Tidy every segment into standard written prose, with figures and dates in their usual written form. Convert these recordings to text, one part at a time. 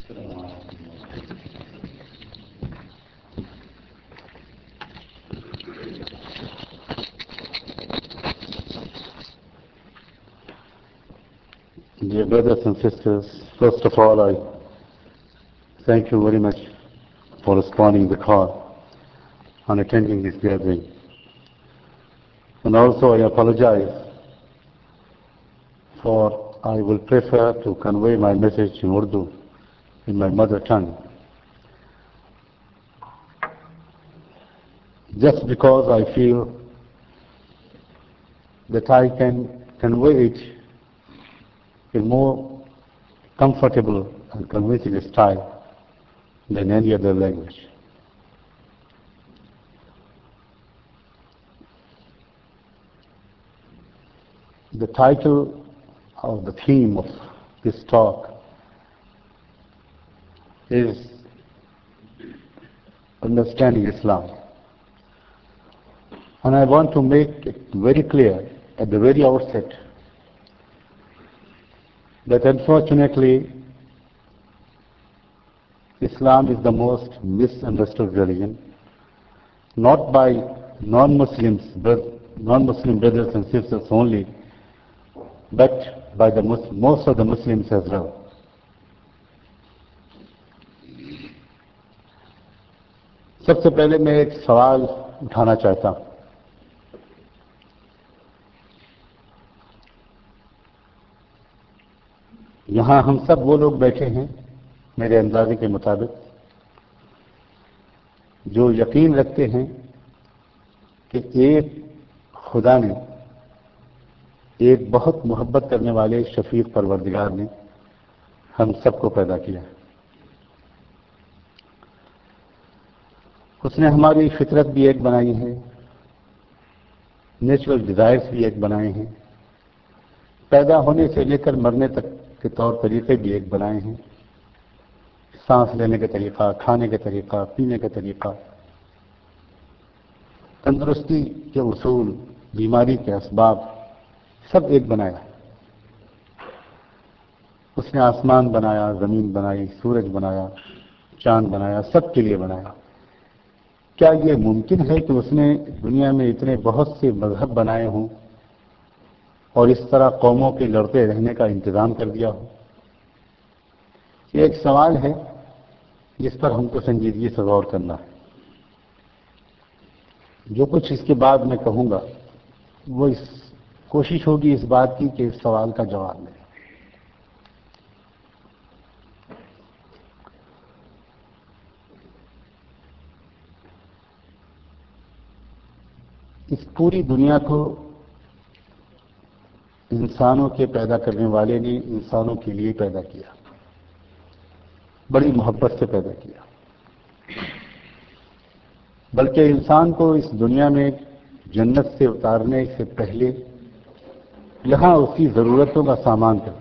Dear brothers and sisters, first of all, I thank you very much for responding the call and attending this gathering. And also I apologize for I will prefer to convey my message in Urdu, in my mother tongue. Just because I feel that I can convey it in more comfortable and convincing style than any other language. The title or the theme of this talk is Understanding Islam. And I want to make it very clear at the very outset that unfortunately Islam is the most misunderstood religion, not by non-Muslim brothers and sisters only, but by most of the Muslims as well. سب سے پہلے میں ایک سوال اٹھانا چاہتا ہوں. یہاں ہم سب وہ لوگ بیٹھے ہیں میرے اندازے کے مطابق جو یقین رکھتے ہیں کہ ایک خدا نے ایک بہت محبت کرنے والے شفیق پروردگار نے ہم سب کو پیدا کیا. اس نے ہماری فطرت بھی ایک بنائی ہے، نیچرل ڈیزائرز بھی ایک بنائے ہیں، پیدا ہونے سے لے کر مرنے تک کے طور طریقے بھی ایک بنائے ہیں، سانس لینے کا طریقہ، کھانے کا طریقہ، پینے کا طریقہ، تندرستی کے اصول، بیماری کے اسباب، سب ایک بنایا. اس نے آسمان بنایا، زمین بنائی، سورج بنایا، چاند بنایا، سب کے لیے بنایا. کیا یہ ممکن ہے کہ اس نے دنیا میں اتنے بہت سے مذہب بنائے ہوں اور اس طرح قوموں کے لڑتے رہنے کا انتظام کر دیا ہو؟ یہ ایک سوال ہے جس پر ہم کو سنجیدگی سے غور کرنا ہے. جو کچھ اس کے بعد میں کہوں گا وہ کوشش ہوگی اس بات کی کہ اس سوال کا جواب دیں. اس پوری دنیا کو انسانوں کے پیدا کرنے والے نے انسانوں کے لیے پیدا کیا، بڑی محبت سے پیدا کیا. بلکہ انسان کو اس دنیا میں جنت سے اتارنے سے پہلے یہاں اس کی ضرورتوں کا سامان کر دیا.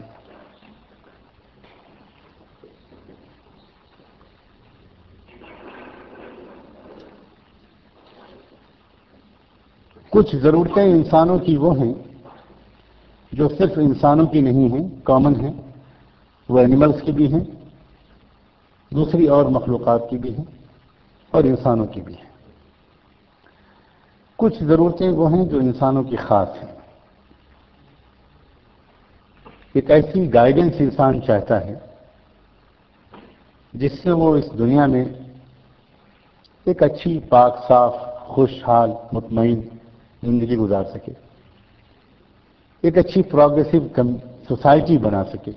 کچھ ضرورتیں انسانوں کی وہ ہیں جو صرف انسانوں کی نہیں ہیں، کامن ہیں، وہ اینیملز کی بھی ہیں، دوسری اور مخلوقات کی بھی ہیں اور انسانوں کی بھی ہیں. کچھ ضرورتیں وہ ہیں جو انسانوں کی خاص ہیں. ایک ایسی گائیڈنس انسان چاہتا ہے جس سے وہ اس دنیا میں ایک اچھی، پاک، صاف، خوشحال، مطمئن زندگی گزار سکے، ایک اچھی پروگریسو سوسائٹی بنا سکے.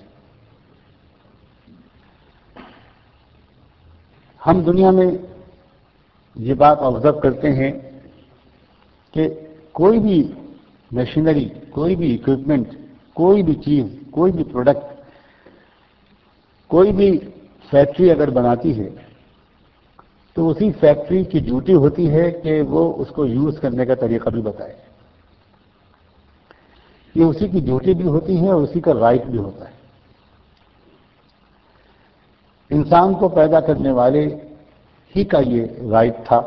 ہم دنیا میں یہ بات آبزرو کرتے ہیں کہ کوئی بھی مشینری، کوئی بھی اکوپمنٹ، کوئی بھی چیز، کوئی بھی پروڈکٹ، کوئی بھی فیکٹری اگر بناتی ہے تو اسی فیکٹری کی ڈیوٹی ہوتی ہے کہ وہ اس کو یوز کرنے کا طریقہ بھی بتائے. یہ اسی کی ڈیوٹی بھی ہوتی ہے اور اسی کا رائٹ بھی ہوتا ہے. انسان کو پیدا کرنے والے ہی کا یہ رائٹ تھا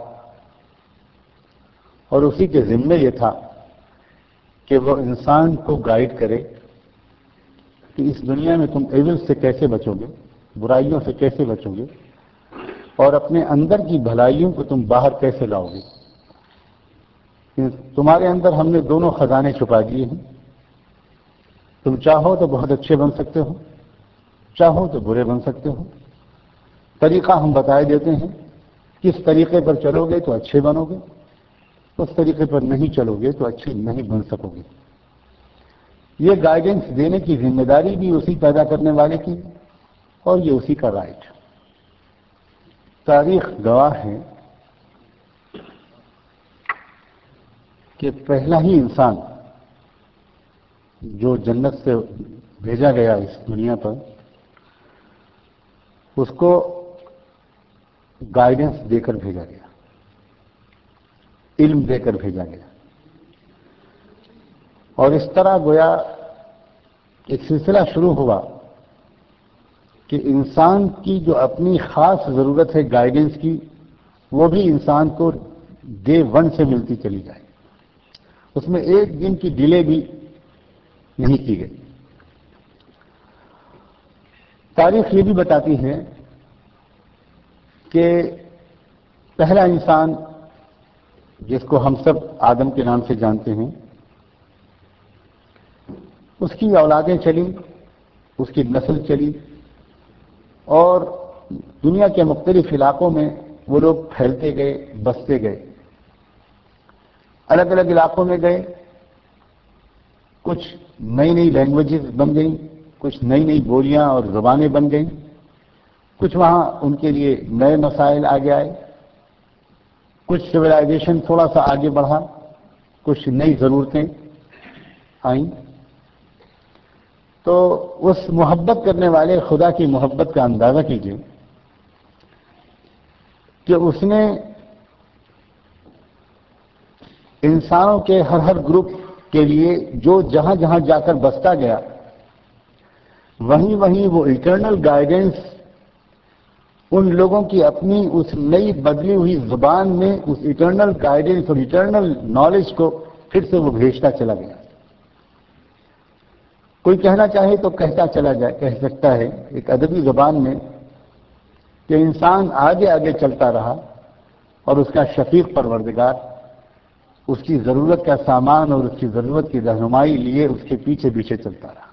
اور اسی کے ذمے یہ تھا کہ وہ انسان کو گائیڈ کرے کہ اس دنیا میں تم ایول سے کیسے بچو گے برائیوں سے کیسے بچو گے اور اپنے اندر کی بھلائیوں کو تم باہر کیسے لاؤ گے؟ تمہارے اندر ہم نے دونوں خزانے چھپا دیے ہیں. تم چاہو تو بہت اچھے بن سکتے ہو، چاہو تو برے بن سکتے ہو. طریقہ ہم بتائے دیتے ہیں، کس طریقے پر چلو گے تو اچھے بنو گے، اس طریقے پر نہیں چلو گے تو اچھے نہیں بن سکو گے. یہ گائیڈنس دینے کی ذمہ داری بھی اسی پیدا کرنے والے کی اور یہ اسی کا رائٹ. تاریخ گواہ ہے کہ پہلا ہی انسان جو جنت سے بھیجا گیا اس دنیا پر، اس کو گائیڈنس دے کر بھیجا گیا، علم دے کر بھیجا گیا. اور اس طرح گویا ایک سلسلہ شروع ہوا کہ انسان کی جو اپنی خاص ضرورت ہے گائیڈنس کی، وہ بھی انسان کو ڈے ون سے ملتی چلی جائے. اس میں ایک دن کی ڈیلے بھی نہیں کی گئی. تاریخ یہ بھی بتاتی ہے کہ پہلا انسان جس کو ہم سب آدم کے نام سے جانتے ہیں، اس کی اولادیں چلی، اس کی نسل چلی اور دنیا کے مختلف علاقوں میں وہ لوگ پھیلتے گئے، بستے گئے. الگ الگ علاقوں میں گئے، کچھ نئی نئی لینگویجز بن گئیں، کچھ نئی نئی بولیاں اور زبانیں بن گئیں، کچھ وہاں ان کے لیے نئے مسائل آگے آئے، کچھ سویلائزیشن تھوڑا سا آگے بڑھا، کچھ نئی ضرورتیں آئیں. تو اس محبت کرنے والے خدا کی محبت کا اندازہ کیجیے کہ اس نے انسانوں کے ہر گروپ کے لیے جو جہاں جہاں جا کر بستا گیا، وہیں وہیں وہ ایٹرنل گائیڈنس ان لوگوں کی اپنی اس نئی بدلی ہوئی زبان میں اس ایٹرنل گائیڈنس اور ایٹرنل نالج کو پھر سے وہ بھیجتا چلا گیا. کوئی کہنا چاہے تو کہتا چلا جائے، کہہ سکتا ہے ایک ادبی زبان میں کہ انسان آگے آگے چلتا رہا اور اس کا شفیق پروردگار اس کی ضرورت کا سامان اور اس کی ضرورت کی رہنمائی لیے اس کے پیچھے پیچھے چلتا رہا.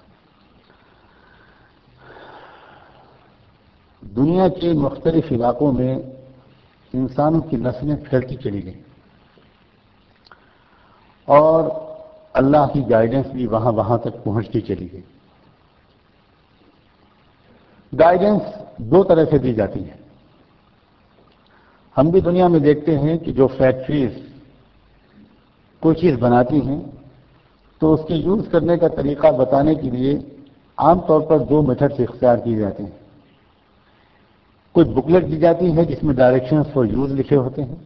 دنیا کے مختلف علاقوں میں انسانوں کی نسلیں پھیلتی چلی گئیں اور اللہ کی گائیڈنس بھی وہاں وہاں تک پہنچتی چلی گئی. گائیڈنس دو طرح سے دی جاتی ہے. ہم بھی دنیا میں دیکھتے ہیں کہ جو فیکٹریز کوئی چیز بناتی ہیں تو اس کے یوز کرنے کا طریقہ بتانے کے لیے عام طور پر دو میتھڈز اختیار کیے جاتے ہیں. کوئی بکلیٹ دی جاتی ہے جس میں ڈائریکشنز فار یوز لکھے ہوتے ہیں،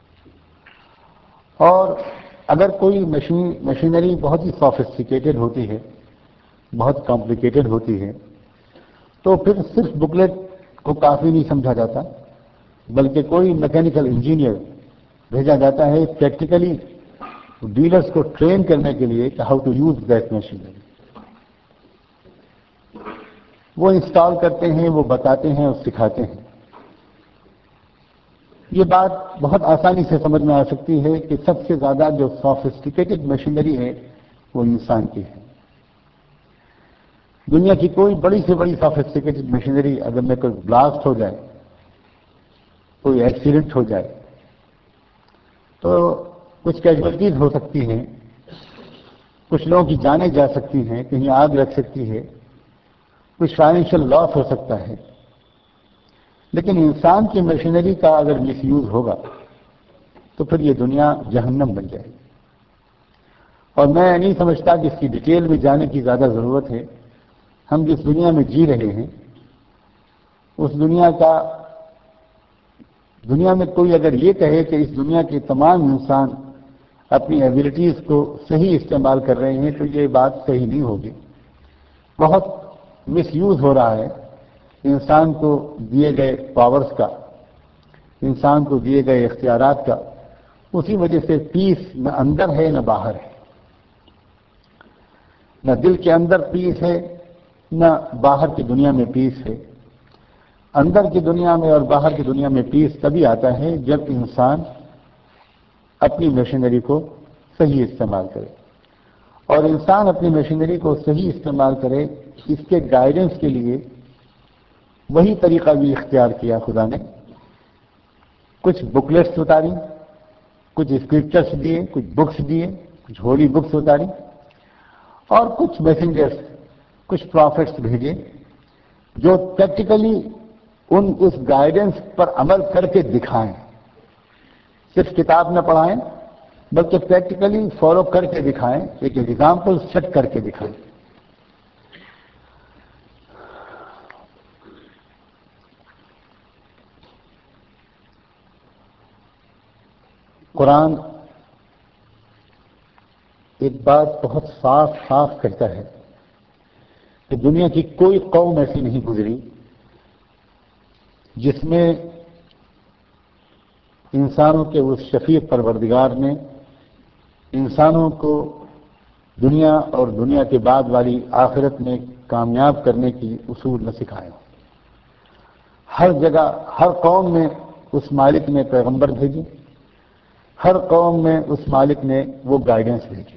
اور اگر کوئی مشینری بہت ہی سافسٹیکیٹڈ ہوتی ہے، بہت کمپلیکیٹڈ ہوتی ہے، تو پھر صرف بکلیٹ کو کافی نہیں سمجھا جاتا، بلکہ کوئی میکینیکل انجینئر بھیجا جاتا ہے پریکٹیکلی ڈیلرز کو ٹرین کرنے کے لیے کہ how to use that machinery. وہ انسٹال کرتے ہیں، وہ بتاتے ہیں اور سکھاتے ہیں. یہ بات بہت آسانی سے سمجھ میں آ سکتی ہے کہ سب سے زیادہ جو سافسٹیکیٹڈ مشینری ہے وہ انسان کی ہے. دنیا کی کوئی بڑی سے بڑی سافسٹیکیٹڈ مشینری اگر میں کوئی بلاسٹ ہو جائے، کوئی ایکسیڈنٹ ہو جائے تو کچھ کیجولٹیز ہو سکتی ہیں، کچھ لوگوں کی جانیں جا سکتی ہیں، کہیں آگ لگ سکتی ہے، کچھ فائنینشیل لاس ہو سکتا ہے. لیکن انسان کی مشینری کا اگر مس یوز ہوگا تو پھر یہ دنیا جہنم بن جائے گی. اور میں نہیں سمجھتا کہ اس کی ڈیٹیل میں جانے کی زیادہ ضرورت ہے. ہم جس دنیا میں جی رہے ہیں اس دنیا میں کوئی اگر یہ کہے کہ اس دنیا کے تمام انسان اپنی ایبلٹیز کو صحیح استعمال کر رہے ہیں تو یہ بات صحیح نہیں ہوگی. بہت مس یوز ہو رہا ہے انسان کو دیے گئے پاورز کا، انسان کو دیے گئے اختیارات کا. اسی وجہ سے پیس نہ اندر ہے نہ باہر ہے، نہ دل کے اندر پیس ہے نہ باہر کی دنیا میں پیس ہے. اندر کی دنیا میں اور باہر کی دنیا میں پیس تبھی آتا ہے جب انسان اپنی مشینری کو صحیح استعمال کرے، اور انسان اپنی مشینری کو صحیح استعمال کرے اس کے گائیڈنس کے لیے وہی طریقہ بھی اختیار کیا خدا نے۔ کچھ بکلیٹس اتاری، کچھ اسکرپچرس دیے، کچھ بکس دیے، کچھ ہولی بکس اتاری، اور کچھ میسنجرس، کچھ پروفٹس بھیجے جو پریکٹیکلی اس گائیڈنس پر عمل کر کے دکھائیں، صرف کتاب نہ پڑھائیں بلکہ پریکٹیکلی فالو کر کے دکھائیں، ایک ایگزامپل سیٹ کر کے دکھائیں۔ قرآن ایک بات بہت صاف صاف کہتا ہے کہ دنیا کی کوئی قوم ایسی نہیں گزری جس میں انسانوں کے اس شفیق پروردگار نے انسانوں کو دنیا اور دنیا کے بعد والی آخرت میں کامیاب کرنے کی اصول نہ سکھائے ہوں۔ ہر جگہ، ہر قوم میں اس مالک نے پیغمبر بھیجے، ہر قوم میں اس مالک نے وہ گائیڈنس بھیجی،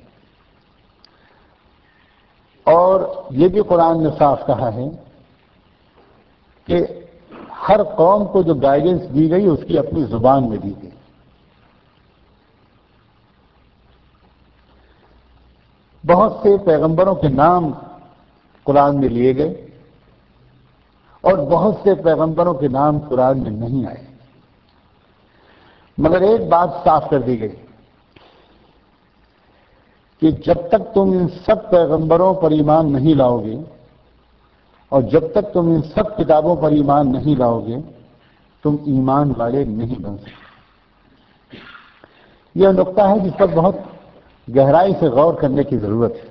اور یہ بھی قرآن نے صاف کہا ہے کہ ہر قوم کو جو گائیڈنس دی گئی اس کی اپنی زبان میں دی گئی۔ بہت سے پیغمبروں کے نام قرآن میں لیے گئے اور بہت سے پیغمبروں کے نام قرآن میں نہیں آئے، مگر ایک بات صاف کر دی گئی کہ جب تک تم ان سب پیغمبروں پر ایمان نہیں لاؤ گے اور جب تک تم ان سب کتابوں پر ایمان نہیں لاؤ گے تم ایمان والے نہیں بن سکتے۔ یہ نقطہ ہے جس پر بہت گہرائی سے غور کرنے کی ضرورت ہے۔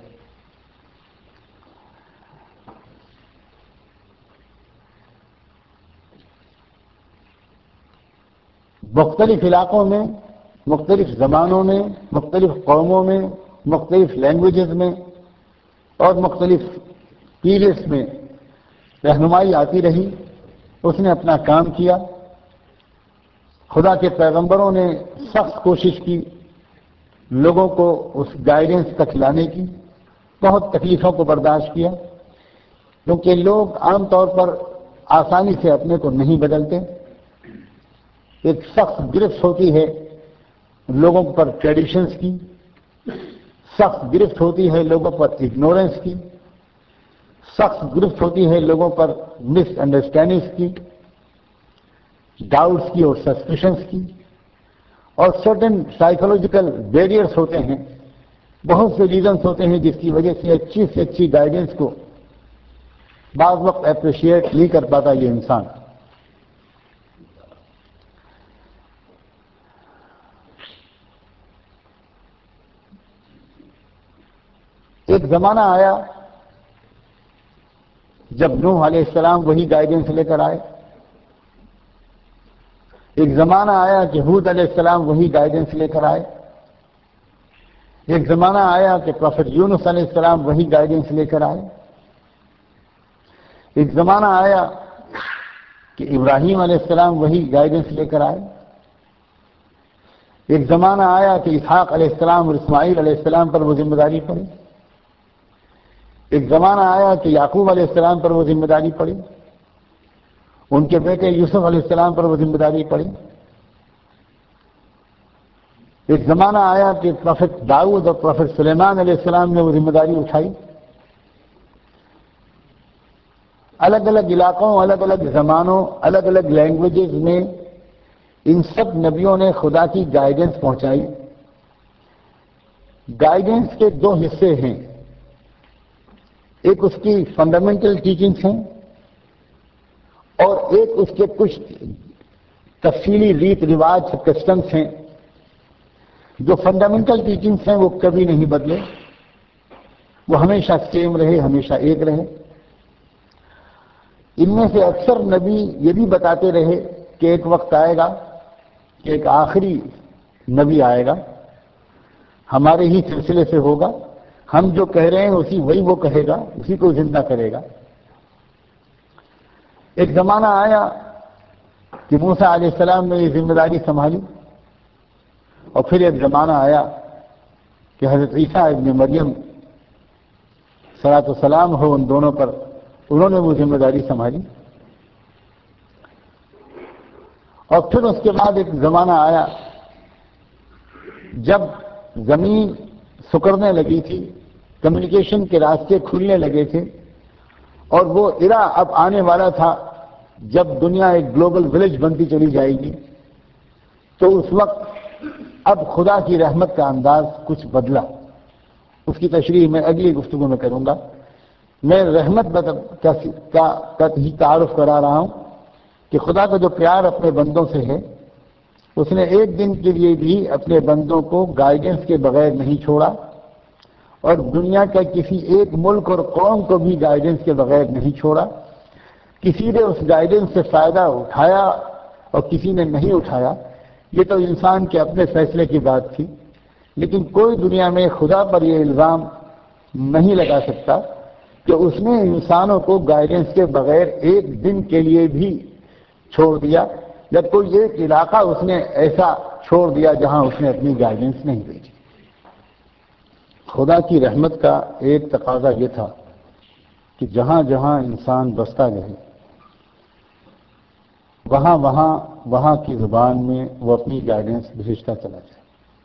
مختلف علاقوں میں، مختلف زمانوں میں، مختلف قوموں میں، مختلف لینگویجز میں اور مختلف پیریڈس میں رہنمائی آتی رہی، اس نے اپنا کام کیا۔ خدا کے پیغمبروں نے سخت کوشش کی لوگوں کو اس گائیڈنس تک لانے کی، بہت تکلیفوں کو برداشت کیا، کیونکہ لوگ عام طور پر آسانی سے اپنے کو نہیں بدلتے۔ ایک سخت گرفت ہوتی ہے لوگوں پر ٹریڈیشنز کی، سخت گرفت ہوتی ہے لوگوں پر اگنورنس کی، سخت گرفت ہوتی ہے لوگوں پر مس انڈرسٹینڈنگس کی، ڈاؤٹس کی اور سسپیشنس کی، اور سرٹن سائیکولوجیکل بیریئرس ہوتے ہیں، بہت سے ریزنس ہوتے ہیں جس کی وجہ سے اچھی گائیڈنس کو بعض وقت اپریشیٹ نہیں کر پاتا یہ انسان۔ ایک زمانہ آیا جب نوح علیہ السلام وہی گائیڈنس لے کر آئے، ایک زمانہ آیا کہ ہود علیہ السلام وہی گائیڈنس لے کر آئے، ایک زمانہ آیا کہ پروفٹ یونس علیہ السلام وہی گائیڈنس لے کر آئے، ایک زمانہ آیا کہ ابراہیم علیہ السلام وہی گائیڈنس لے کر آئے، ایک زمانہ آیا کہ اسحاق علیہ السلام اور اسماعیل علیہ السلام پر وہ ذمہ داری پڑی، ایک زمانہ آیا کہ یعقوب علیہ السلام پر وہ ذمہ داری پڑی، ان کے بیٹے یوسف علیہ السلام پر وہ ذمہ داری پڑی، ایک زمانہ آیا کہ پروفٹ داؤد اور پروفٹ سلیمان علیہ السلام نے وہ ذمہ داری اٹھائی۔ الگ الگ علاقوں، الگ الگ زمانوں، الگ الگ لینگویجز میں ان سب نبیوں نے خدا کی گائیڈنس پہنچائی۔ گائیڈنس کے دو حصے ہیں، ایک اس کی فنڈامنٹل ٹیچنگس ہیں اور ایک اس کے کچھ تفصیلی ریت رواج کسٹمس ہیں۔ جو فنڈامنٹل ٹیچنگس ہیں وہ کبھی نہیں بدلے، وہ ہمیشہ سیم رہے، ہمیشہ ایک رہے۔ ان میں سے اکثر نبی یہ بھی بتاتے رہے کہ ایک وقت آئے گا کہ ایک آخری نبی آئے گا، ہمارے ہی سلسلے سے ہوگا، ہم جو کہہ رہے ہیں وہی وہ کہے گا، اسی کو زندہ کرے گا۔ ایک زمانہ آیا کہ موسیٰ علیہ السلام نے یہ ذمہ داری سنبھالی، اور پھر ایک زمانہ آیا کہ حضرت عیسیٰ ابن مریم صلاۃ والسلام ہو ان دونوں پر، انہوں نے وہ ذمہ داری سنبھالی، اور پھر اس کے بعد ایک زمانہ آیا جب زمین سکڑنے لگی تھی، کمیونیکیشن کے راستے کھلنے لگے تھے، اور وہ ایرا اب آنے والا تھا جب دنیا ایک گلوبل ولیج بنتی چلی جائے گی۔ تو اس وقت اب خدا کی رحمت کا انداز کچھ بدلا، اس کی تشریح میں اگلی گفتگو میں کروں گا۔ میں رحمت کا ہی تعارف کرا رہا ہوں کہ خدا کا جو پیار اپنے بندوں سے ہے، اس نے ایک دن کے لیے بھی اپنے بندوں کو گائیڈنس کے بغیر نہیں چھوڑا، اور دنیا کا کسی ایک ملک اور قوم کو بھی گائیڈنس کے بغیر نہیں چھوڑا۔ کسی نے اس گائیڈنس سے فائدہ اٹھایا اور کسی نے نہیں اٹھایا، یہ تو انسان کے اپنے فیصلے کی بات تھی، لیکن کوئی دنیا میں خدا پر یہ الزام نہیں لگا سکتا کہ اس نے انسانوں کو گائیڈنس کے بغیر ایک دن کے لیے بھی چھوڑ دیا، یا کوئی ایک علاقہ اس نے ایسا چھوڑ دیا جہاں اس نے اپنی گائیڈنس نہیں بھیجی۔ خدا کی رحمت کا ایک تقاضا یہ تھا کہ جہاں جہاں انسان بستا رہے، وہاں کی زبان میں وہ اپنی گائیڈنس بھیجتا چلا جائے۔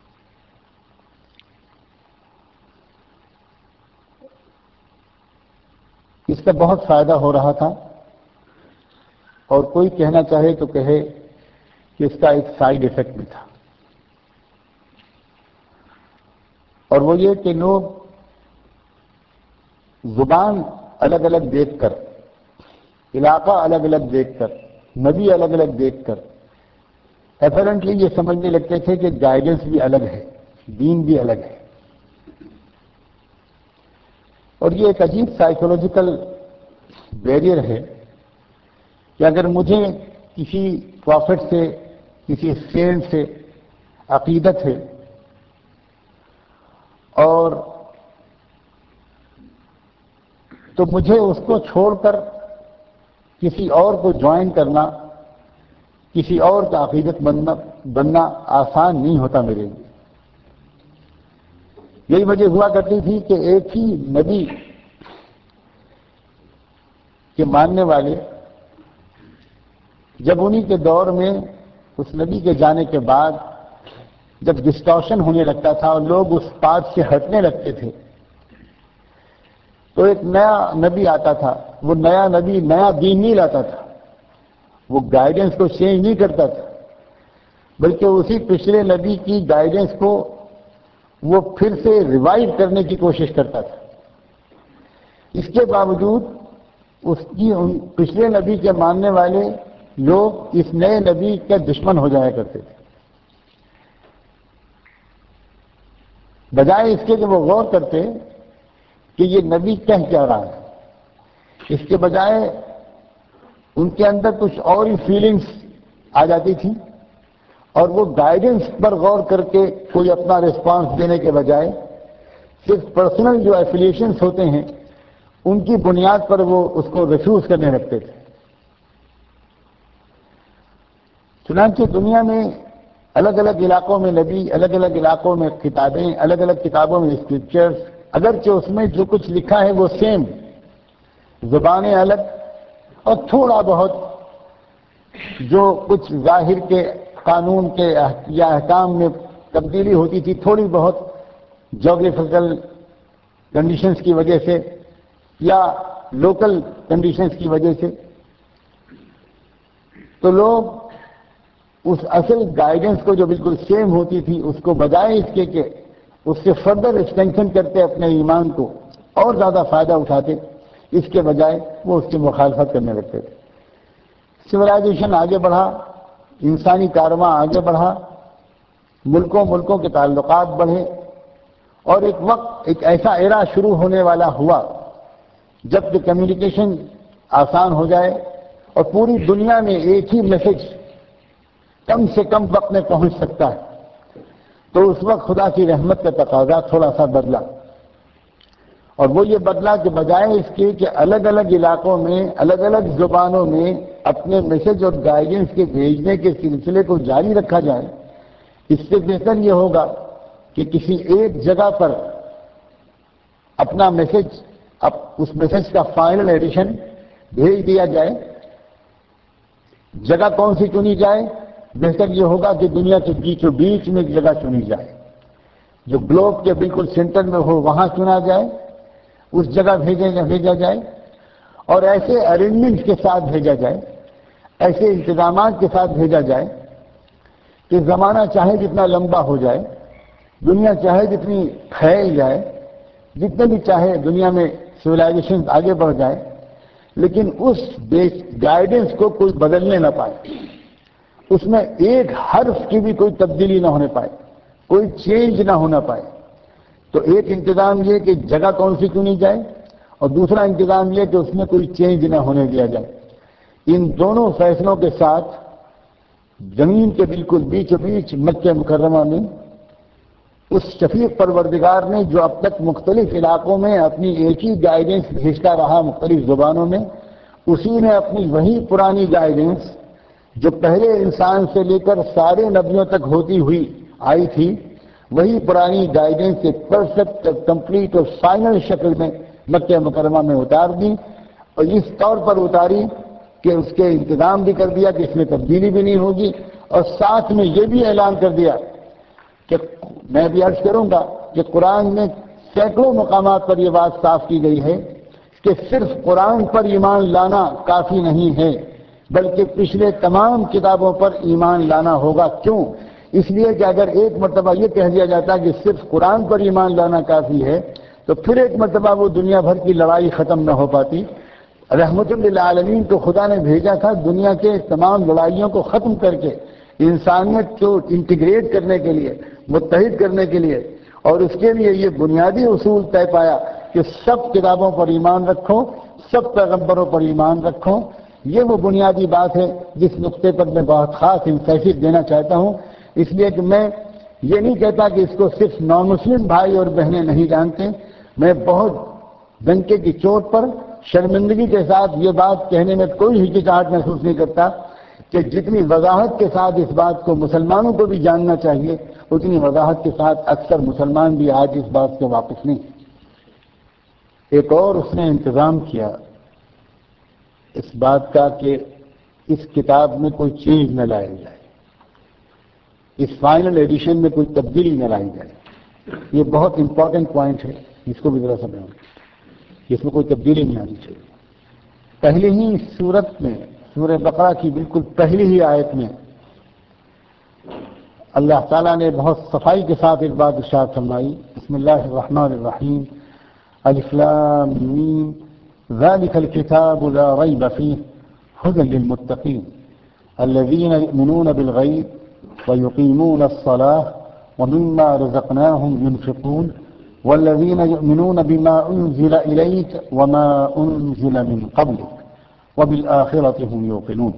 اس کا بہت فائدہ ہو رہا تھا، اور کوئی کہنا چاہے تو کہے کہ اس کا ایک سائیڈ ایفیکٹ بھی تھا، اور وہ یہ کہ لوگ زبان الگ الگ دیکھ کر، علاقہ الگ الگ دیکھ کر، نبی الگ الگ دیکھ کر اپیرنٹلی یہ سمجھنے لگتے تھے کہ گائیڈنس بھی الگ ہے، دین بھی الگ ہے۔ اور یہ ایک عجیب سائیکولوجیکل بیریئر ہے کہ اگر مجھے کسی پروفٹ سے، کسی سینٹ سے عقیدت ہے، اور تو مجھے اس کو چھوڑ کر کسی اور کو جوائن کرنا، کسی اور کا عقیدت بننا آسان نہیں ہوتا میرے لیے۔ یہی وجہ ہوا کرتی تھی کہ ایک ہی نبی کے ماننے والے جب انہی کے دور میں اس نبی کے جانے کے بعد جب ڈسٹارشن ہونے لگتا تھا اور لوگ اس پاتھ سے ہٹنے لگتے تھے، تو ایک نیا نبی آتا تھا۔ وہ نیا نبی نیا دین نہیں لاتا تھا، وہ گائیڈنس کو چینج نہیں کرتا تھا، بلکہ اسی پچھلے نبی کی گائیڈنس کو وہ پھر سے ریوائو کرنے کی کوشش کرتا تھا۔ اس کے باوجود اس کی پچھلے نبی کے ماننے والے لوگ اس نئے نبی کے دشمن ہو جایا کرتے تھے، بجائے اس کے کہ وہ غور کرتے کہ یہ نبی کہہ کیا رہا ہے۔ اس کے بجائے ان کے اندر کچھ اور ہی فیلنگز آ جاتی تھی، اور وہ گائیڈنس پر غور کر کے کوئی اپنا ریسپانس دینے کے بجائے صرف پرسنل جو ایفیلیشنز ہوتے ہیں ان کی بنیاد پر وہ اس کو ریفیوز کرنے لگتے تھے۔ چنانچہ دنیا میں الگ الگ علاقوں میں نبی، الگ الگ علاقوں میں کتابیں، الگ الگ کتابوں میں اسکرپچرز، اگرچہ اس میں جو کچھ لکھا ہے وہ سیم، زبانیں الگ، اور تھوڑا بہت جو کچھ ظاہر کے قانون کے یا احکام میں تبدیلی ہوتی تھی، تھوڑی بہت جغرافیکل کنڈیشنز کی وجہ سے یا لوکل کنڈیشنز کی وجہ سے، تو لوگ اس اصل گائیڈنس کو جو بالکل سیم ہوتی تھی اس کو بجائے اس کے کہ اس سے فردر ایکسٹینشن کرتے اپنے ایمان کو اور زیادہ فائدہ اٹھاتے، اس کے بجائے وہ اس کی مخالفت کرنے لگتے تھے۔ سولائزیشن آگے بڑھا، انسانی کارواں آگے بڑھا، ملکوں کے تعلقات بڑھے، اور ایک وقت ایک ایسا ایرا شروع ہونے والا ہوا جب کہ کمیونیکیشن آسان ہو جائے اور پوری دنیا میں ایک ہی میسج کم سے کم وقت میں پہنچ سکتا ہے۔ تو اس وقت خدا کی رحمت کا تقاضا تھوڑا سا بدلا، اور وہ یہ بدلا کہ بجائے اس کے کہ الگ الگ علاقوں میں الگ الگ زبانوں میں اپنے میسج اور گائیڈنس کے بھیجنے کے سلسلے کو جاری رکھا جائے، اس سے بہتر یہ ہوگا کہ کسی ایک جگہ پر اپنا میسج، اس میسج کا فائنل ایڈیشن بھیج دیا جائے۔ جگہ کون سی چنی جائے؟ بہتر یہ ہوگا کہ دنیا کے بیچوں بیچ میں ایک جگہ چنی جائے، جو گلوب کے بالکل سینٹر میں ہو، وہاں چنا جائے، اس جگہ بھیجا جائے، اور ایسے ارینجمنٹ کے ساتھ بھیجا جائے، ایسے انتظامات کے ساتھ بھیجا جائے کہ زمانہ چاہے جتنا لمبا ہو جائے، دنیا چاہے جتنی پھیل جائے، جتنے بھی چاہے دنیا میں سویلائزیشن آگے بڑھ جائے، لیکن اس گائیڈنس کو کوئی بدلنے نہ پائے، اس میں ایک حرف کی بھی کوئی تبدیلی نہ ہونے پائے، کوئی چینج نہ ہونا پائے۔ تو ایک انتظام یہ کہ جگہ کون سی چنی جائے، اور دوسرا انتظام یہ کہ اس میں کوئی چینج نہ ہونے دیا جائے۔ ان دونوں فیصلوں کے ساتھ زمین کے بالکل بیچوں بیچ مکہ مکرمہ میں اس شفیق پروردگار نے جو اب تک مختلف علاقوں میں اپنی ایک ہی گائیڈنس بھیجتا رہا مختلف زبانوں میں، اسی نے اپنی وہی پرانی گائیڈنس جو پہلے انسان سے لے کر سارے نبیوں تک ہوتی ہوئی آئی تھی، وہی پرانی گائیڈنس ایک پرفیکٹ، کمپلیٹ اور فائنل شکل میں مکہ مکرمہ میں اتار دی، اور اس طور پر اتاری کہ اس کے انتظام بھی کر دیا کہ اس میں تبدیلی بھی نہیں ہوگی، اور ساتھ میں یہ بھی اعلان کر دیا کہ میں بھی عرض کروں گا کہ قرآن میں سینکڑوں مقامات پر یہ بات صاف کی گئی ہے کہ صرف قرآن پر ایمان لانا کافی نہیں ہے، بلکہ پچھلے تمام کتابوں پر ایمان لانا ہوگا۔ کیوں؟ اس لیے کہ اگر ایک مرتبہ یہ کہہ دیا جاتا کہ صرف قرآن پر ایمان لانا کافی ہے، تو پھر ایک مرتبہ وہ دنیا بھر کی لڑائی ختم نہ ہو پاتی۔ رحمت للعالمین کو خدا نے بھیجا تھا دنیا کے تمام لڑائیوں کو ختم کر کے انسانیت کو انٹیگریٹ کرنے کے لیے، متحد کرنے کے لیے، اور اس کے لیے یہ بنیادی اصول طے پایا کہ سب کتابوں پر ایمان رکھو، سب پیغمبروں پر ایمان رکھو۔ یہ وہ بنیادی بات ہے جس نقطے پر میں بہت خاص انفیسس دینا چاہتا ہوں، اس لیے کہ میں یہ نہیں کہتا کہ اس کو صرف نان مسلم بھائی اور بہنیں نہیں جانتے۔ میں بہت ڈنکے کی چوٹ پر شرمندگی کے ساتھ یہ بات کہنے میں کوئی ہچکچاہٹ محسوس نہیں کرتا کہ جتنی وضاحت کے ساتھ اس بات کو مسلمانوں کو بھی جاننا چاہیے، اتنی وضاحت کے ساتھ اکثر مسلمان بھی آج اس بات سے واقف نہیں۔ ایک اور اس نے انتظام کیا اس بات کا کہ اس کتاب میں کوئی چیز نہ لائی جائے، اس فائنل ایڈیشن میں کوئی تبدیلی نہ لائی جائے۔ یہ بہت امپورٹنٹ پوائنٹ ہے، اس کو بھی ذرا سمجھیں، اس میں کوئی تبدیلی نہیں آنی چاہیے۔ پہلے ہی سورت میں، سورہ بقرہ کی بالکل پہلی ہی آیت میں اللہ تعالیٰ نے بہت صفائی کے ساتھ ایک بات ارشاد فرمائی، بسم اللہ الرحمن الرحیم، الف لام میم، ذلك الكتاب لا ريب فيه هدى للمتقين الذين يؤمنون بالغيب ويقيمون الصلاة ومما رزقناهم ينفقون والذين يؤمنون بما أنزل إليك وما أنزل من قبلك وبالآخرة هم يوقنون۔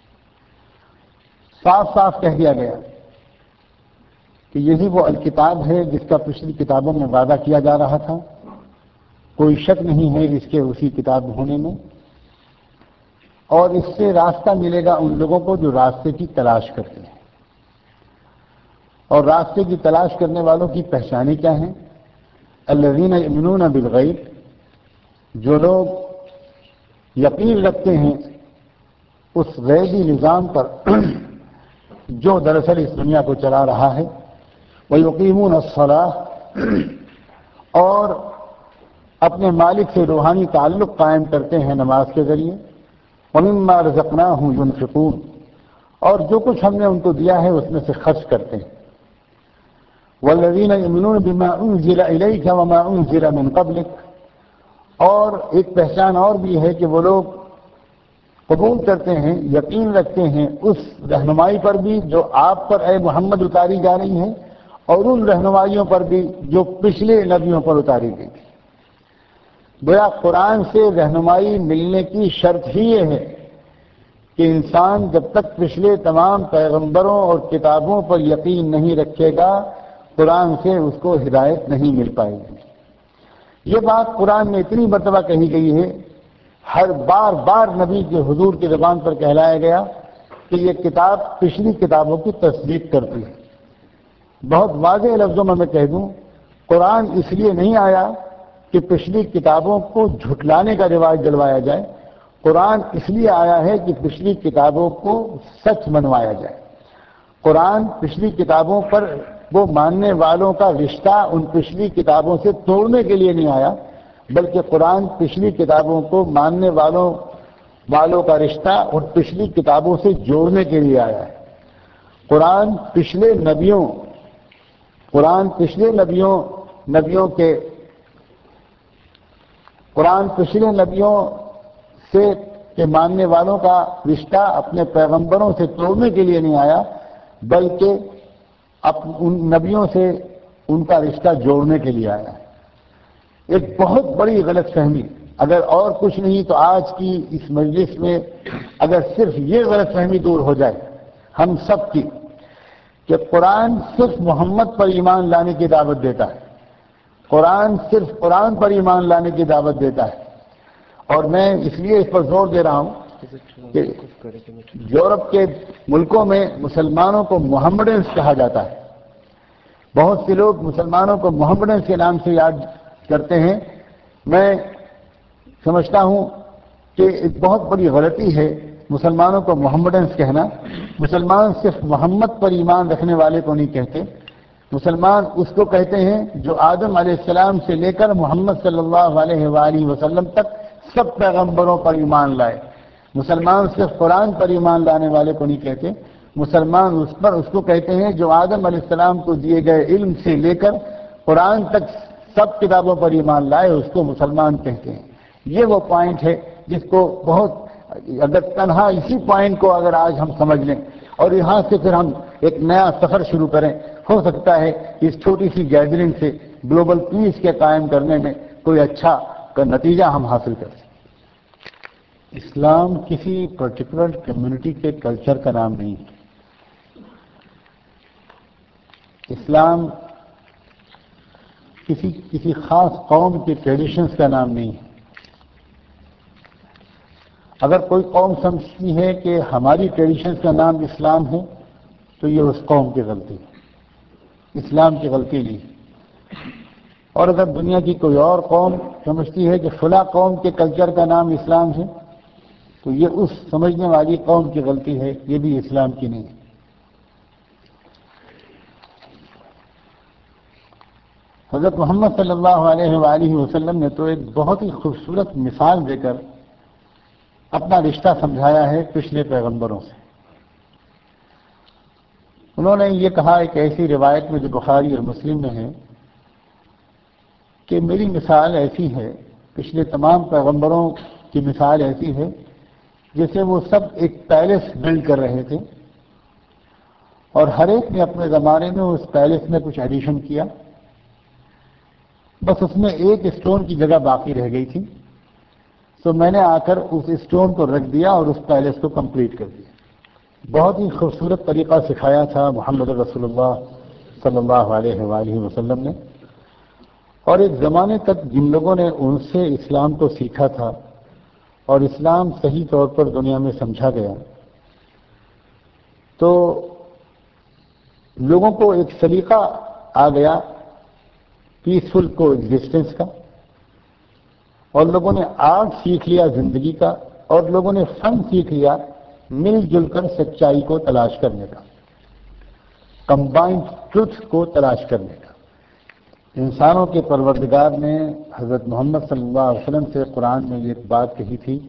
صاف صاف کہہ دیا گیا کہ یہی وہ الکتاب ہے جس کا پچھلی کتابوں میں وعدہ کیا جا رہا تھا، کوئی شک نہیں ہے اس کے اسی کتاب ہونے میں، اور اس سے راستہ ملے گا ان لوگوں کو جو راستے کی تلاش کرتے ہیں۔ اور راستے کی تلاش کرنے والوں کی پہچانیں کیا ہیں؟ الذین یؤمنون بالغیب، جو لوگ یقین رکھتے ہیں اس غیبی نظام پر جو دراصل اس دنیا کو چلا رہا ہے، وَيُقِيمُونَ الصَّلَاةَ، اور اپنے مالک سے روحانی تعلق قائم کرتے ہیں نماز کے ذریعے، وَمِمَّا رَزَقْنَاهُمْ يُنْفِقُونَ، اور جو کچھ ہم نے ان کو دیا ہے اس میں سے خرچ کرتے ہیں، وَالَّذِينَ يُؤْمِنُونَ بِمَا أُنزِلَ إِلَيْكَ وَمَا أُنزِلَ مِن قَبْلِكَ، اور ایک پہچان اور بھی ہے کہ وہ لوگ قبول کرتے ہیں، یقین رکھتے ہیں اس رہنمائی پر بھی جو آپ پر اے محمد اتاری جا رہی ہے، اور ان رہنمائیوں پر بھی جو پچھلے نبیوں پر اتاری گئی تھی۔ گویا قرآن سے رہنمائی ملنے کی شرط ہی یہ ہے کہ انسان جب تک پچھلے تمام پیغمبروں اور کتابوں پر یقین نہیں رکھے گا، قرآن سے اس کو ہدایت نہیں مل پائے گی۔ یہ بات قرآن میں اتنی مرتبہ کہی گئی ہے، ہر بار بار نبی کے حضور کی زبان پر کہلایا گیا کہ یہ کتاب پچھلی کتابوں کی تصدیق کرتی ہے۔ بہت واضح لفظوں میں کہہ دوں، قرآن اس لیے نہیں آیا کہ پچھلی کتابوں کو جھٹلانے کا رواج ڈلوایا جائے، قرآن اس لیے آیا ہے کہ پچھلی کتابوں کو سچ منوایا جائے۔ قرآن پچھلی کتابوں پر وہ ماننے والوں کا رشتہ ان پچھلی کتابوں سے توڑنے کے لیے نہیں آیا، بلکہ قرآن پچھلی کتابوں کو ماننے والوں کا رشتہ ان پچھلی کتابوں سے جوڑنے کے لیے آیا ہے۔ قرآن پچھلے نبیوں سے کہ ماننے والوں کا رشتہ اپنے پیغمبروں سے توڑنے کے لیے نہیں آیا، بلکہ ان نبیوں سے ان کا رشتہ جوڑنے کے لیے آیا ہے۔ ایک بہت بڑی غلط فہمی، اگر اور کچھ نہیں تو آج کی اس مجلس میں اگر صرف یہ غلط فہمی دور ہو جائے ہم سب کی کہ قرآن صرف محمد پر ایمان لانے کی دعوت دیتا ہے، قرآن صرف قرآن پر ایمان لانے کی دعوت دیتا ہے، اور میں اس لیے اس پر زور دے رہا ہوں کہ یورپ کے ملکوں میں مسلمانوں کو محمڈنس کہا جاتا ہے، بہت سے لوگ مسلمانوں کو محمڈنس کے نام سے یاد کرتے ہیں۔ میں سمجھتا ہوں کہ ایک بہت بڑی غلطی ہے مسلمانوں کو محمڈنس کہنا۔ مسلمان صرف محمد پر ایمان رکھنے والے کو نہیں کہتے، مسلمان اس کو کہتے ہیں جو آدم علیہ السلام سے لے کر محمد صلی اللہ علیہ وآلہ وسلم تک سب پیغمبروں پر ایمان لائے۔ مسلمان صرف قرآن پر ایمان لانے والے کو نہیں کہتے، مسلمان اس کو کہتے ہیں جو آدم علیہ السلام کو دیے گئے علم سے لے کر قرآن تک سب کتابوں پر ایمان لائے، اس کو مسلمان کہتے ہیں۔ یہ وہ پوائنٹ ہے جس کو اگر تنہا اسی پوائنٹ کو اگر آج ہم سمجھ لیں اور یہاں سے پھر ہم ایک نیا سفر شروع کریں، ہو سکتا ہے کہ اس چھوٹی سی گیدرنگ سے گلوبل پیس کے قائم کرنے میں کوئی اچھا نتیجہ ہم حاصل کر سکیں۔ اسلام کسی پرٹیکولر کمیونٹی کے کلچر کا نام نہیں ہے، اسلام کسی خاص قوم کے ٹریڈیشنز کا نام نہیں ہے۔ اگر کوئی قوم سمجھتی ہے کہ ہماری ٹریڈیشنز کا نام اسلام ہے تو یہ اس قوم کی غلطی ہے، اسلام کی غلطی نہیں ہے۔ اور اگر دنیا کی کوئی اور قوم سمجھتی ہے کہ فلاں قوم کے کلچر کا نام اسلام ہے تو یہ اس سمجھنے والی قوم کی غلطی ہے، یہ بھی اسلام کی نہیں ہے۔ حضرت محمد صلی اللہ علیہ وآلہ وسلم نے تو ایک بہت ہی خوبصورت مثال دے کر اپنا رشتہ سمجھایا ہے پچھلے پیغمبروں سے۔ انہوں نے یہ کہا ایک ایسی روایت میں جو بخاری اور مسلم میں ہے کہ میری مثال ایسی ہے، پچھلے تمام پیغمبروں کی مثال ایسی ہے جیسے وہ سب ایک پیلس بلڈ کر رہے تھے اور ہر ایک نے اپنے زمانے میں اس پیلس میں کچھ ایڈیشن کیا، بس اس میں ایک اسٹون کی جگہ باقی رہ گئی تھی، تو میں نے آ کر اس اسٹون کو رکھ دیا اور اس پیلس کو کمپلیٹ کر دیا۔ بہت ہی خوبصورت طریقہ سکھایا تھا محمد رسول اللہ صلی اللہ علیہ وآلہ وسلم نے، اور ایک زمانے تک جن لوگوں نے ان سے اسلام کو سیکھا تھا اور اسلام صحیح طور پر دنیا میں سمجھا گیا تو لوگوں کو ایک سلیقہ آ گیا پیسفل کو ایگزسٹنس کا، اور لوگوں نے آرٹ سیکھ لیا زندگی کا، اور لوگوں نے فن سیکھ لیا مل جل کر سچائی کو تلاش کرنے کا، کمبائنڈ ٹروتھ کو تلاش کرنے کا۔ انسانوں کے پروردگار نے حضرت محمد صلی اللہ علیہ وسلم سے قرآن میں یہ بات کہی تھی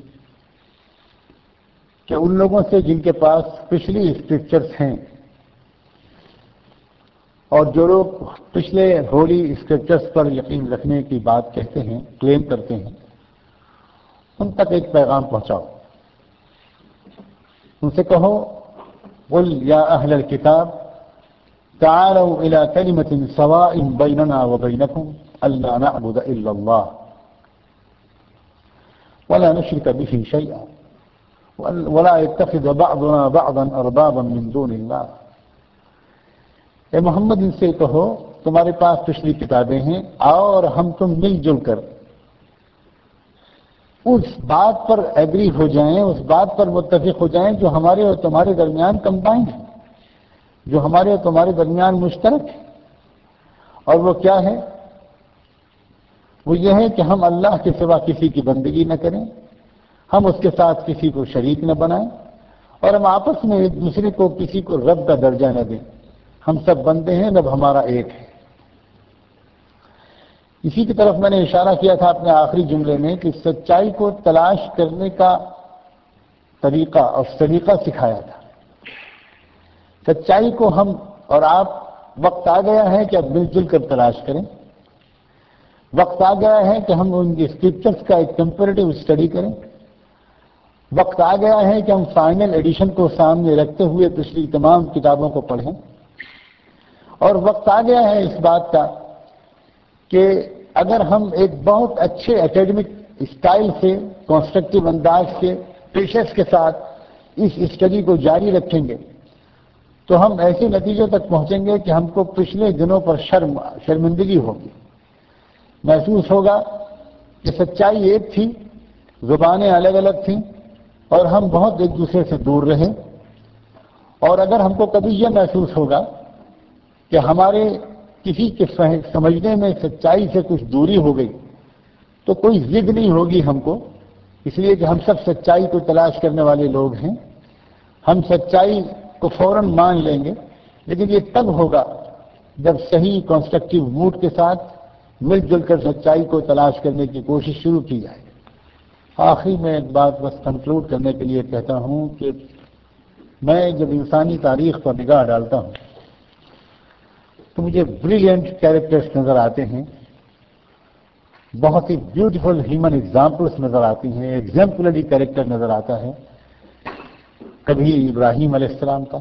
کہ ان لوگوں سے جن کے پاس پچھلی اسکرپچرز ہیں اور جو لوگ پچھلے ہولی اسکرپچرز پر یقین رکھنے کی بات کہتے ہیں، کلیم کرتے ہیں، ان تک ایک پیغام پہنچاؤ۔ ان سے کہو قل یا اہل الکتاب تعالوا الى کلمۃ سواء بیننا وبینکم الا نعبد الا اللہ ولا نشرک به شیئا ولا يتخذ بعضنا بعضا اربابا من دون اللہ۔ اے محمد ان سے کہو تمہارے پاس پچھلی کتابیں ہیں، آؤ اور ہم تم مل جل کر اس بات پر ایگری ہو جائیں، اس بات پر متفق ہو جائیں جو ہمارے اور تمہارے درمیان کمبائنڈ ہے، جو ہمارے اور تمہارے درمیان مشترک ہے۔ اور وہ کیا ہے؟ وہ یہ ہے کہ ہم اللہ کے سوا کسی کی بندگی نہ کریں، ہم اس کے ساتھ کسی کو شریک نہ بنائیں، اور ہم آپس میں ایک دوسرے کو کسی کو رب کا درجہ نہ دیں۔ ہم سب بندے ہیں، رب ہمارا ایک ہے۔ اسی کی طرف میں نے اشارہ کیا تھا اپنے آخری جملے میں کہ سچائی کو تلاش کرنے کا طریقہ اور سلیقہ سکھایا تھا۔ سچائی کو ہم اور آپ، وقت آ گیا ہے کہ اب مل جل کر تلاش کریں۔ وقت آ گیا ہے کہ ہم ان کی اسکرپچرز کا ایک کمپیریٹیو اسٹڈی کریں۔ وقت آ گیا ہے کہ ہم فائنل ایڈیشن کو سامنے رکھتے ہوئے پچھلی تمام کتابوں کو پڑھیں۔ اور وقت آ گیا ہے اس بات کا کہ اگر ہم ایک بہت اچھے ایکیڈمک اسٹائل سے، کنسٹرکٹیو انداز سے، پیشنس کے ساتھ اس اسٹڈی کو جاری رکھیں گے تو ہم ایسے نتیجوں تک پہنچیں گے کہ ہم کو پچھلے دنوں پر شرمندگی ہوگی، محسوس ہوگا کہ سچائی ایک تھی، زبانیں الگ الگ تھیں، اور ہم بہت ایک دوسرے سے دور رہے۔ اور اگر ہم کو کبھی یہ محسوس ہوگا کہ ہمارے کسی کے سمجھنے میں سچائی سے کچھ دوری ہو گئی تو کوئی ضد نہیں ہوگی ہم کو، اس لیے کہ ہم سب سچائی کو تلاش کرنے والے لوگ ہیں۔ ہم سچائی کو فوراً مان لیں گے، لیکن یہ تب ہوگا جب صحیح کنسٹرکٹیو موڈ کے ساتھ مل جل کر سچائی کو تلاش کرنے کی کوشش شروع کی جائے۔ آخری میں ایک بات بس کنکلوڈ کرنے کے لیے کہتا ہوں کہ میں جب انسانی تاریخ پر نگاہ ڈالتا ہوں تو مجھے بریلینٹ کیریکٹرز نظر آتے ہیں، بہت ہی بیوٹیفل ہیومن ایگزامپلس نظر آتی ہیں، ایگزامپلری کیریکٹر نظر آتا ہے۔ کبھی ابراہیم علیہ السلام کا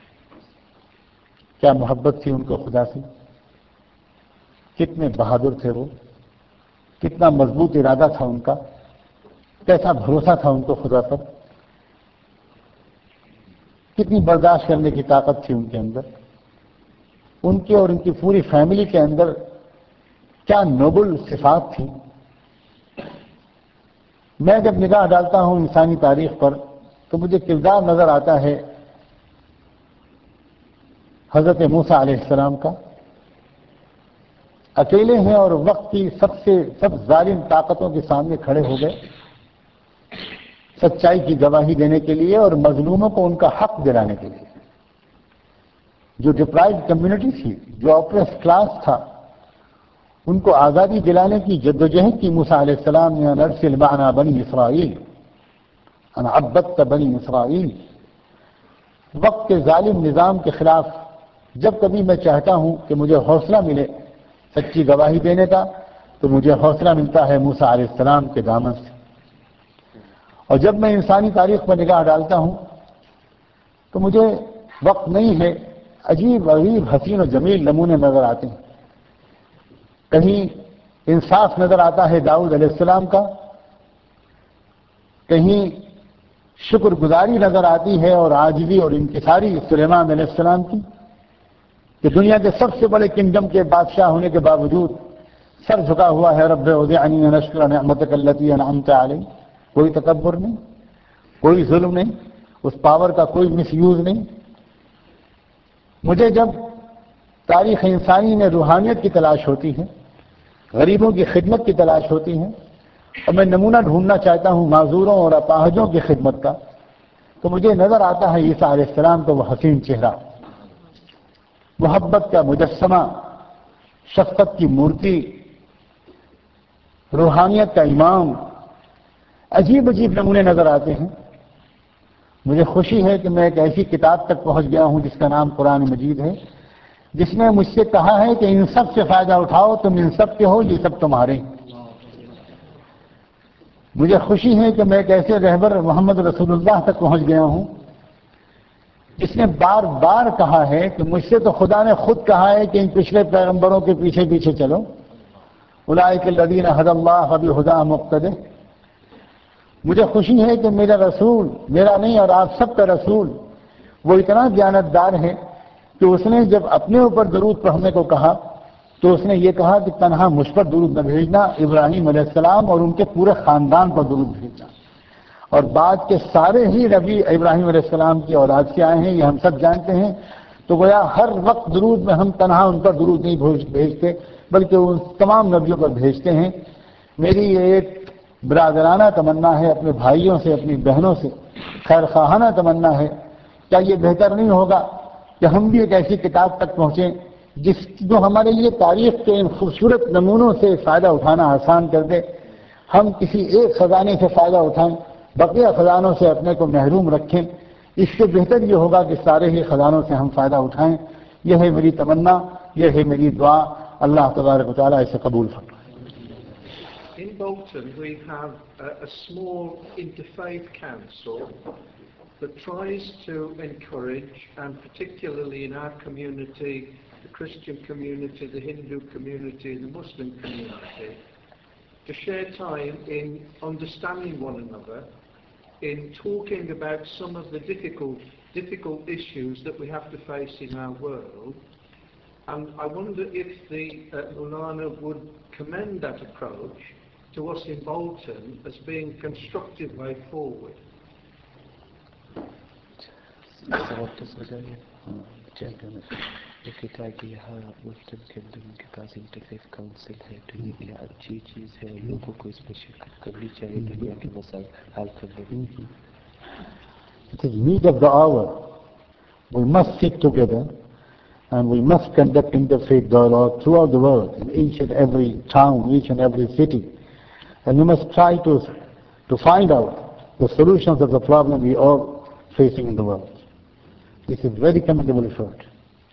کیا محبت تھی ان کو خدا سے، کتنے بہادر تھے وہ، کتنا مضبوط ارادہ تھا ان کا، کیسا بھروسہ تھا ان کو خدا پر، کتنی برداشت کرنے کی طاقت تھی ان کے اندر، ان کے اور ان کی پوری فیملی کے اندر کیا نوبل صفات تھی۔ میں جب نگاہ ڈالتا ہوں انسانی تاریخ پر تو مجھے کردار نظر آتا ہے حضرت موسیٰ علیہ السلام کا۔ اکیلے ہیں اور وقت کی سب ظالم طاقتوں کے سامنے کھڑے ہو گئے سچائی کی گواہی دینے کے لیے اور مظلوموں کو ان کا حق دلانے کے لیے۔ جو ڈپرائیوڈ کمیونٹی تھی، جو آپریس کلاس تھا، ان کو آزادی دلانے کی جدوجہد کی موسیٰ علیہ السلام نے۔ ان ارسل معنا بنی اسرائیل ان عبدت بنی اسرائیل۔ وقت کے ظالم نظام کے خلاف جب کبھی میں چاہتا ہوں کہ مجھے حوصلہ ملے سچی گواہی دینے کا تو مجھے حوصلہ ملتا ہے موسیٰ علیہ السلام کے دامن سے۔ اور جب میں انسانی تاریخ پر نگاہ ڈالتا ہوں تو مجھے وقت نہیں ہے، عجیب غریب حسین و جمیل نمونے نظر آتے ہیں۔ کہیں انصاف نظر آتا ہے داؤد علیہ السلام کا، کہیں شکر گزاری نظر آتی ہے اور عاجزی اور انکساری سلیمان علیہ السلام کی، کہ دنیا کے سب سے بڑے کنگڈم کے بادشاہ ہونے کے باوجود سر جھکا ہوا ہے، رب اوزعنی ان اشکر نعمتک التی انعمت علی۔ کوئی تکبر نہیں، کوئی ظلم نہیں، اس پاور کا کوئی مس یوز نہیں۔ مجھے جب تاریخ انسانی میں روحانیت کی تلاش ہوتی ہے، غریبوں کی خدمت کی تلاش ہوتی ہے، اور میں نمونہ ڈھونڈنا چاہتا ہوں معذوروں اور اپاہجوں کی خدمت کا، تو مجھے نظر آتا ہے عیسیٰ علیہ السلام کا وہ حسین چہرہ، محبت کا مجسمہ، شفقت کی مورتی، روحانیت کا امام۔ عجیب عجیب نمونے نظر آتے ہیں۔ مجھے خوشی ہے کہ میں ایک ایسی کتاب تک پہنچ گیا ہوں جس کا نام قرآن مجید ہے، جس نے مجھ سے کہا ہے کہ ان سب سے فائدہ اٹھاؤ، تم ان سب کے ہو، یہ سب تمہارے ہیں۔ مجھے خوشی ہے کہ میں ایک ایسے رہبر محمد رسول اللہ تک پہنچ گیا ہوں جس نے بار بار کہا ہے کہ مجھ سے تو خدا نے خود کہا ہے کہ ان پچھلے پیغمبروں کے پیچھے پیچھے چلو، اولئک الذین ھدی اللہ فبہداہ مقتدہ۔ مجھے خوشی ہے کہ میرا رسول، میرا نہیں اور آپ سب کا رسول، وہ اتنا دیانتدار ہے کہ اس نے جب اپنے اوپر درود پڑھنے کو کہا तो उसने ये कहा कि तन्हा मुझ पर दुरूद न भेजना, इब्राहिम अलैहिस्सलाम और उनके पूरे खानदान पर दुरूद भेजना। और बाद के सारे ही नबी इब्राहिम अलैहिस्सलाम की औलाद से आए हैं, ये हम सब जानते हैं। तो गोया हर वक्त दुरूद में हम तन्हा उन पर दुरूद नहीं भेजते, बल्कि उन तमाम नबियों पर भेजते हैं। मेरी ये एक बरादराना तमन्ना है अपने भाइयों से, अपनी बहनों से खैर खाहाना तमन्ना है। क्या ये बेहतर नहीं होगा कि हम भी एक ऐसी किताब तक पहुंचें जो हमारे लिए तारीख के इन खूबसूरत नमूनों से फ़ायदा उठाना आसान कर दे। हम किसी एक खजाने से फ़ायदा उठाएं, बकिया खजानों से अपने को महरूम रखें। इससे बेहतर ये होगा कि सारे ही खजानों से हम फ़ायदा उठाएं। यह है मेरी तमन्ना, यह है मेरी दुआ। अल्लाह तबारक व तआला इसे कबूल फरमाए। In Bolton, we have a small interfaith council that tries to encourage, and particularly in our community, the Christian community, the Hindu community, the Muslim community, to share time in understanding one another, in talking about some of the difficult issues that we have to face in our world. And I wonder if the Mulana would commend that approach to us in Bolton as being a constructive way forward. कहता है कि यहाँ मुस्लिम के अंदर उनके पास interfaith council है, तो ये क्या अच्छी चीज़ है, लोगों को इसमें शिरकत करनी चाहिए दुनिया के मसाइल हल करने में। It is need of the hour. We must sit together and we must conduct interfaith dialogue throughout the world, in each and every town, each and every city. And we must try to find out the solutions of the problem we are facing in the world. This is very commendable effort.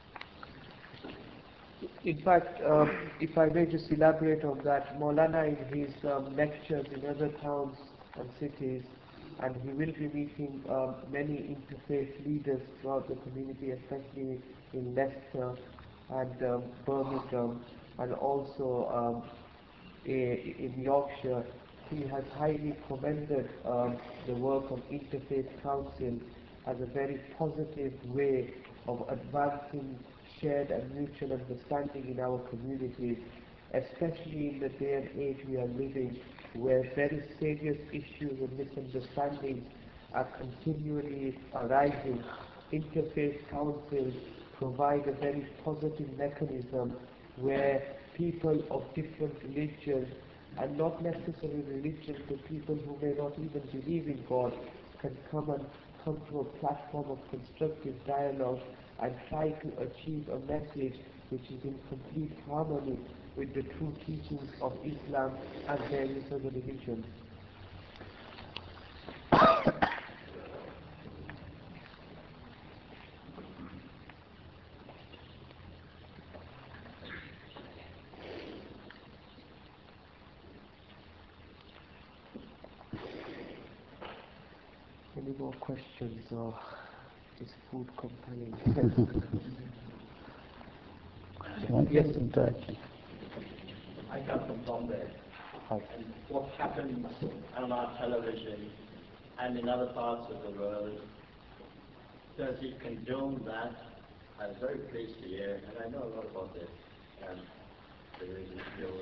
In fact, if I may just elaborate on that, Maulana in his lectures in other towns and cities, and he will be meeting many interfaith leaders throughout the community, especially in Leicester and Birmingham, and also in Yorkshire. He has highly commended the work of Interfaith Council as a very positive way of advancing shared and mutual understanding in our communities, especially in the day and age we are living, where very serious issues and misunderstandings are continually arising. Interfaith councils provide a very positive mechanism where people of different religions, and not necessarily religions, but people who may not even believe in God, can come to a platform of constructive dialogue and try to achieve a message which is in complete harmony with the true teachings of Islam and various other religions. Any more questions, or is food compelling? Yes, interaction. I come from Bombay. And what happens on our television and in other parts of the world, does it condone that? I'm very pleased to hear, and I know a lot about this, the religion.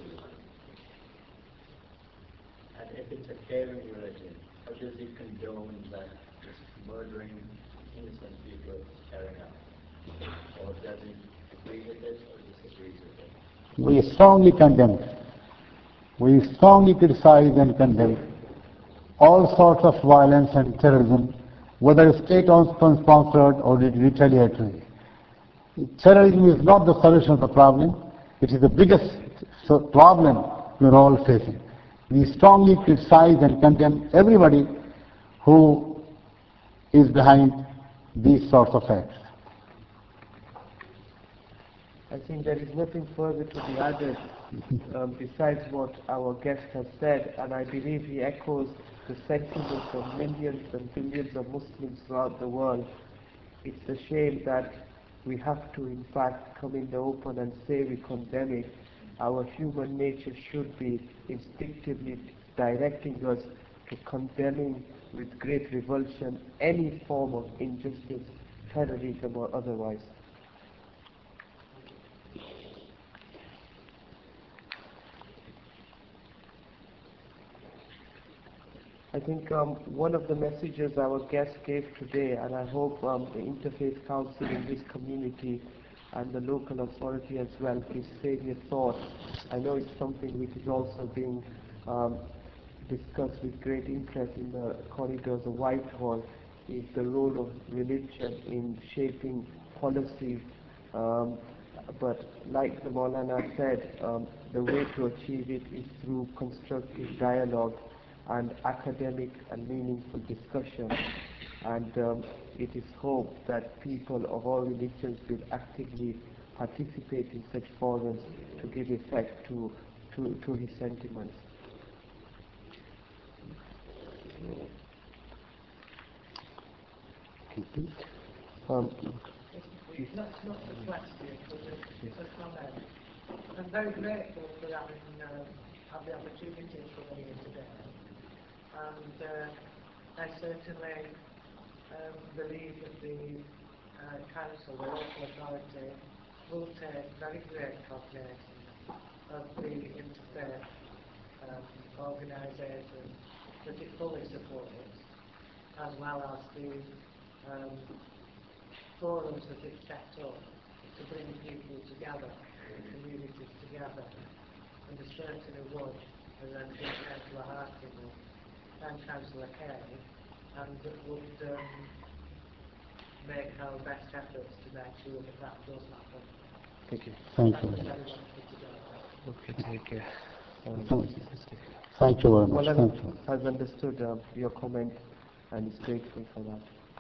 And if it's a caring religion, or does it condone that just murdering innocent people is carrying out? Or does it agree with it or disagree with it? We strongly condemn it. We strongly criticize and condemn all sorts of violence and terrorism, whether state-sponsored or retaliatory. Terrorism is not the solution of the problem. It is the biggest problem we're all facing. We strongly criticize and condemn everybody who is behind these sorts of acts. I think there is nothing further to be added besides what our guest has said, and I believe he echoes the sentiments of millions and billions of Muslims throughout the world. It's a shame that we have to, in fact, come in the open and say we condemn it. Our human nature should be instinctively directing us to condemning with great revulsion any form of injustice, terrorism or otherwise. think one of the messages our guest gave today, and I hope the Interfaith Council in this community and the local authority as well gives serious thought. I know it's something which is also being discussed with great interest in the corridors of Whitehall, is the role of religion in shaping policies. But like the Maulana said, the way to achieve it is through constructive dialogue and academic and meaningful discussion. And it is hoped that people of all religions will actively participate in such forums to give effect to his sentiments. Not the question, but it's a comment. I'm very grateful for having had the opportunity to come here today. And I certainly believe that the council, the local authority, will take very great cognizance of the interfaith organisation that it fully supports, as well as the forums that it's set up to bring people together, communities together, and the certainly would, and then Councillor Harkin and Councillor Kay, and that would make our best efforts to make sure that that does happen. Thank you. Thank you. Okay, take care. Thank you very much. Well, Thank you. I've understood your comment and is grateful for that.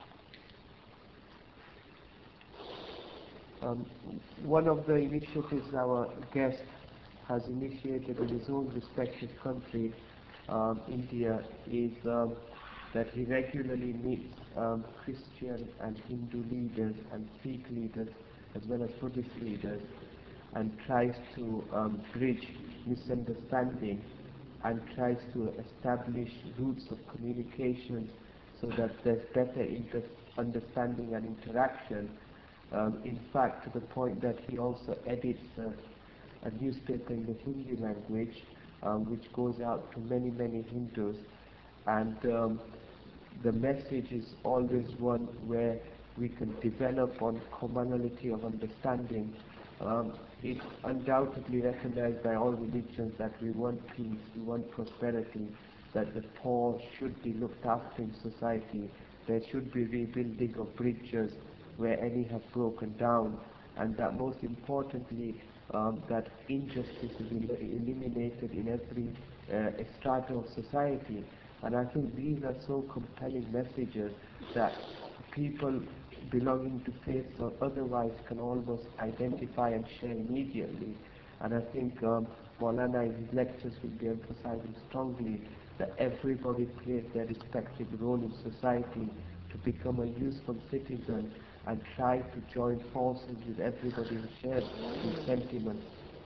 One of the initiatives our guest has initiated in his own respective country, India, is that he regularly meets Christian and Hindu leaders and Sikh leaders as well as Buddhist leaders and tries to bridge misunderstanding and tries to establish routes of communication so that there's better understanding and interaction. In fact, to the point that he also edits a newspaper in the Hindi language, which goes out to many, many Hindus. And the message is always one where we can develop on commonality of understanding. It's undoubtedly recognized by all religions that we want peace, we want prosperity, that the poor should be looked after in society, there should be rebuilding of bridges where any have broken down, and that most importantly, that injustice will be eliminated in every strata of society. And I think these are so compelling messages that people belonging to faiths or otherwise can almost identify and share immediately. And I think Maulana in his lectures will be emphasizing strongly that everybody plays their respective role in society to become a useful citizen and try to join forces with everybody who shares his sentiments.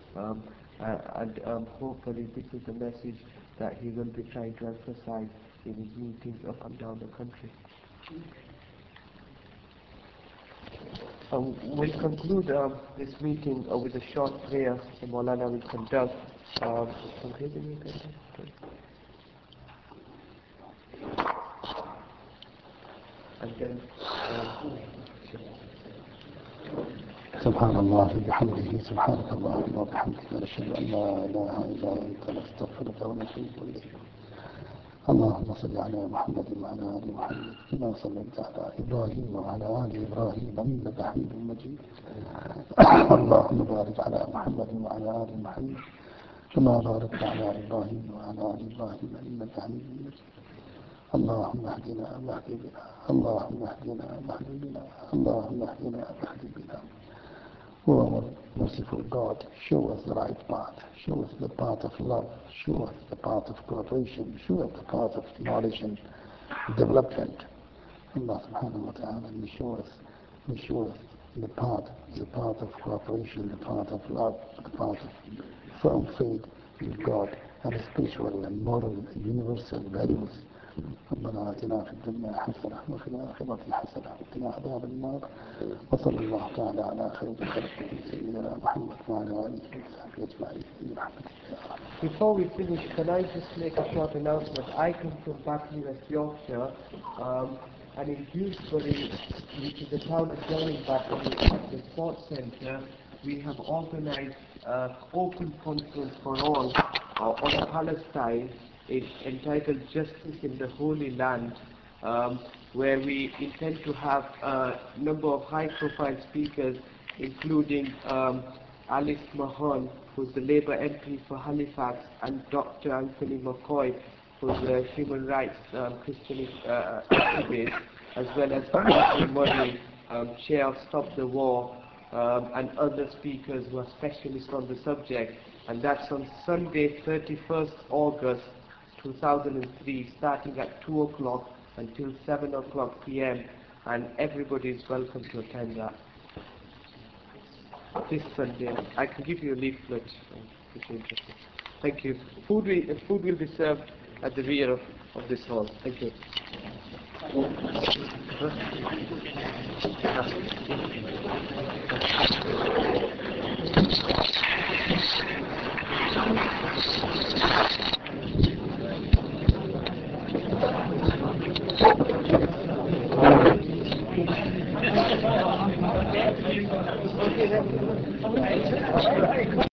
And hopefully this is the message that he will be trying to emphasize in his meetings up and down the country. We'll conclude this meeting with a short prayer the Maulana will conduct. And then سبحان الله بحمده سبحانك اللهم وبحمدك نشهد أن لا إله إلا أنت نستغفرك ونتوب إليك. اللهم صل على محمد وعلى آل محمد كما صليت على إبراهيم وعلى آل إبراهيم إنك حميد مجيد. اللهم بارك على محمد وعلى آل محمد كما باركت على إبراهيم وعلى آل إبراهيم إنك حميد مجيد. اللهم اهدنا واهد بنا اللهم اهدنا واهد بنا اللهم اهدنا واهد بنا. O our merciful God, show us the right path, show us the path of love, show us the path of cooperation, show us the path of knowledge and development. Allah subhanahu wa ta'ala will show us the path of cooperation, the path of love, the path of firm faith in God and spiritual and moral and universal values ربنا آتنا في الدنيا حسنة وفي الآخرة حسنة وقنا عذاب النار وصلى الله تعالى على خير خلقه سيدنا محمد وعلى آله وصحبه أجمعين برحمتك يا أرحم. Before we finish, can I just make a short announcement? I come from Batley, West Yorkshire, and in Dewsbury, which is a town adjoining Batley, at the Sports Centre, we have organized an open conference for all on Palestine. It's entitled Justice in the Holy Land, where we intend to have a number of high-profile speakers, including Alice Mahon, who's the Labour MP for Halifax, and Dr. Anthony McCoy, who's the human rights Christian activist, as well as Dr. Murray, Chair of Stop the War, and other speakers who are specialists on the subject. And that's on Sunday, 31st August 2003, starting at 2 o'clock until 7 o'clock p.m. And everybody is welcome to attend that. This Sunday, I can give you a leaflet if you're interested. Thank you. Food will be served at the rear of this hall. Thank you. Okay, then.